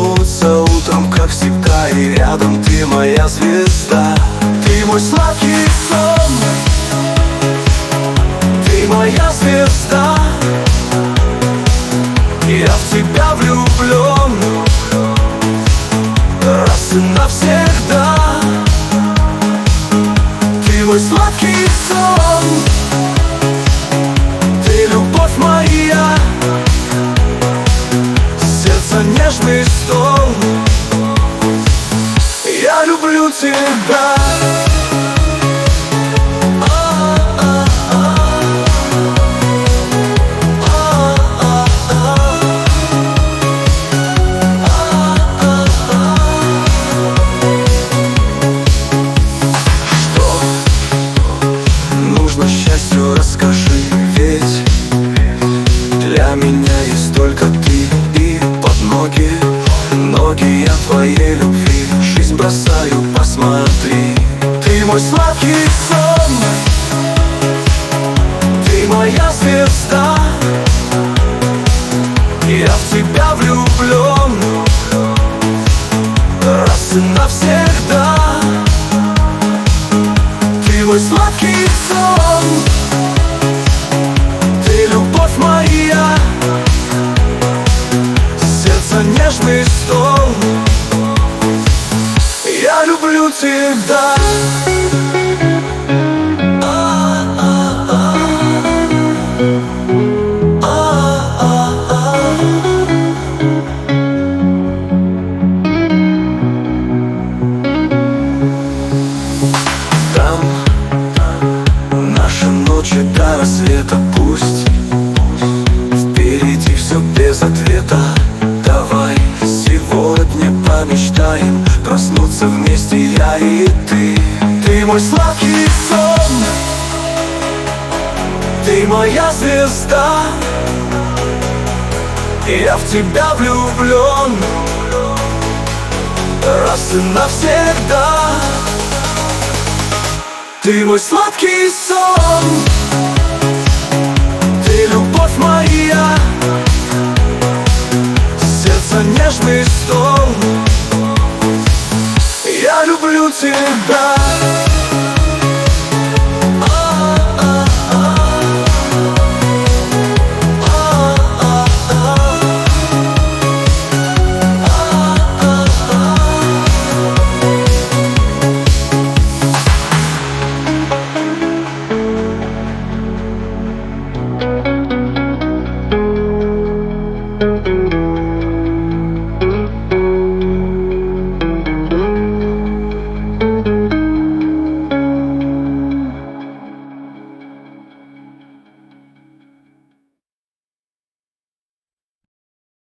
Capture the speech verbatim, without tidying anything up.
проснуться утром, как всегда, и рядом ты моя звезда. Ты мой сладкий сон, ты моя звезда. Я в тебя влюблен раз и навсегда. Ты мой сладкий сон, ты любовь моя, сердце нежный стол. Я люблю тебя. Счастью расскажи, ведь для меня есть только ты. И под ноги, ноги я твоей любви жизнь бросаю, посмотри. Ты мой сладкий сон, ты моя звезда. Я в тебя влюблен раз и навсегда. Ты мой сладкий сон, ты любовь моя, сердце нежный стол. Я люблю тебя. Ночи до рассвета, пусть впереди все без ответа. Давай сегодня помечтаем проснуться вместе, я и ты. Ты мой сладкий сон, ты моя звезда. Я в тебя влюблен раз и навсегда. Ты мой сладкий сон, ты любовь моя, сердце нежный стол. Я люблю тебя.